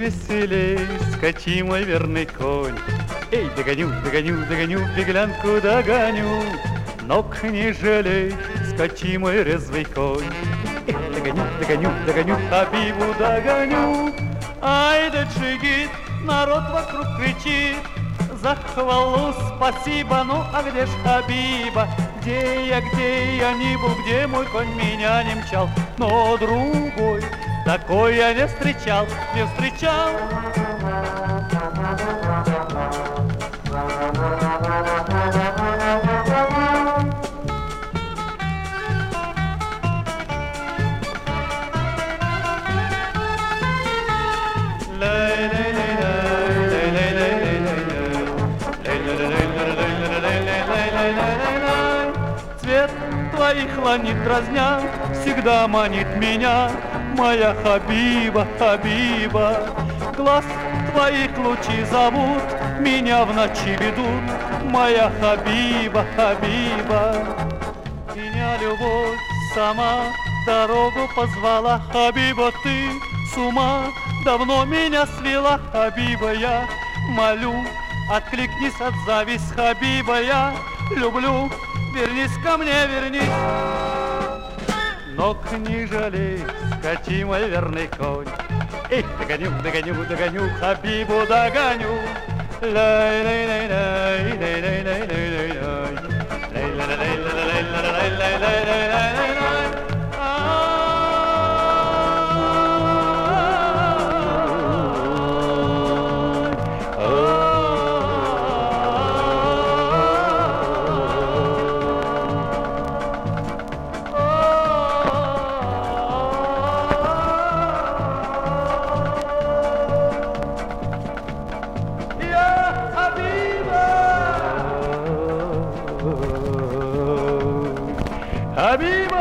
веселей, скачи, мой верный конь. Эй, догоню, догоню, догоню, беглянку догоню. Ног не жалей, скачи, мой резвый конь. Эх, догоню, догоню, догоню, Хабибу догоню. Ай да джигит, народ вокруг кричит. За хвалу спасибо, ну а где ж Хабиба? Где я не был, где мой конь меня не мчал? Но другой такой я не встречал, не встречал. Цвет твоих ланит дразня, всегда манит меня, моя Хабиба, Хабиба. Глаз твоих лучи зовут, меня в ночи ведут, моя Хабиба, Хабиба. Меня любовь сама дорогу позвала, Хабиба, ты с ума давно меня свела, Хабиба, я молю, откликнись, отзовись, Хабиба, я люблю, вернись ко мне, вернись. Ног не жалей, скачи, мой верный конь. Эй, догоню, догоню, догоню, Хабибу догоню. Habiba!